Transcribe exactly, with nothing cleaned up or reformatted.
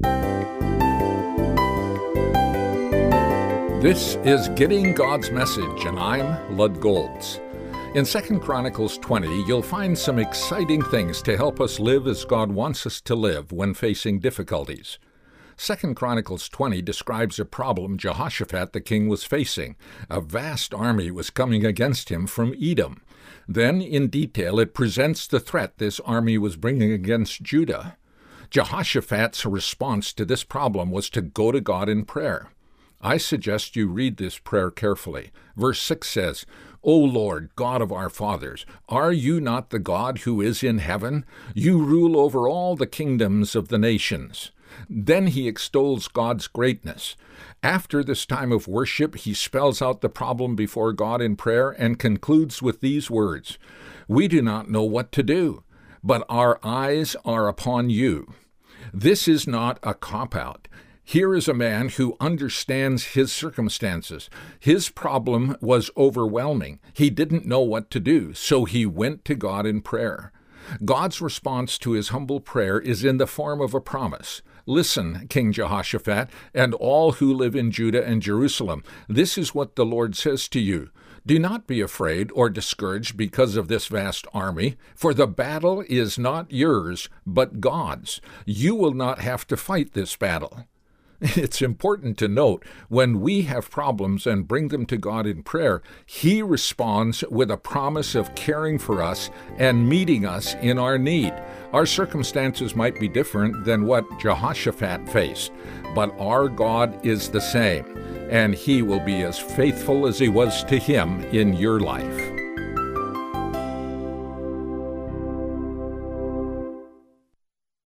This is Getting God's Message, and I'm Lud Golds. In Second Chronicles twenty, you'll find some exciting things to help us live as God wants us to live when facing difficulties. Second Chronicles twenty describes a problem Jehoshaphat the king was facing. A vast army was coming against him from Edom. Then, in detail, it presents the threat this army was bringing against Judah. Jehoshaphat's response to this problem was to go to God in prayer. I suggest you read this prayer carefully. Verse six says, "O Lord, God of our fathers, are you not the God who is in heaven? You rule over all the kingdoms of the nations." Then he extols God's greatness. After this time of worship, he spells out the problem before God in prayer and concludes with these words, "We do not know what to do, but our eyes are upon you." This is not a cop-out. Here is a man who understands his circumstances. His problem was overwhelming. He didn't know what to do, so he went to God in prayer. God's response to his humble prayer is in the form of a promise. "Listen, King Jehoshaphat, and all who live in Judah and Jerusalem, this is what the Lord says to you. Do not be afraid or discouraged because of this vast army, for the battle is not yours, but God's. You will not have to fight this battle." It's important to note, when we have problems and bring them to God in prayer, He responds with a promise of caring for us and meeting us in our need. Our circumstances might be different than what Jehoshaphat faced, but our God is the same, and He will be as faithful as He was to him in your life.